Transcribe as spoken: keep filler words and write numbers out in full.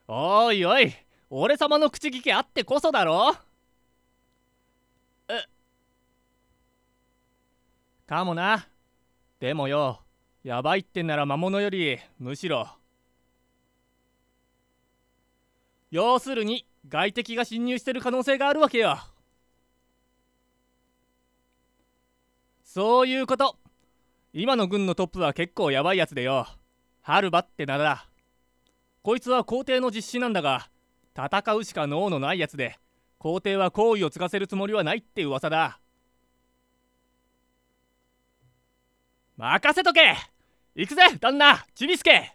おいおい、俺様の口利きあってこそだろ。えかもな。でもよ、やばいってんなら魔物よりむしろ。要するに外敵が侵入してる可能性があるわけよ。そういうこと。今の軍のトップは結構やばいやつでよ、ハルバって名だ。こいつは皇帝の実子なんだが、戦うしか能のないやつで、皇帝は好意を継がせるつもりはないって噂だ。任せとけ。行くぜ旦那ちびすけ。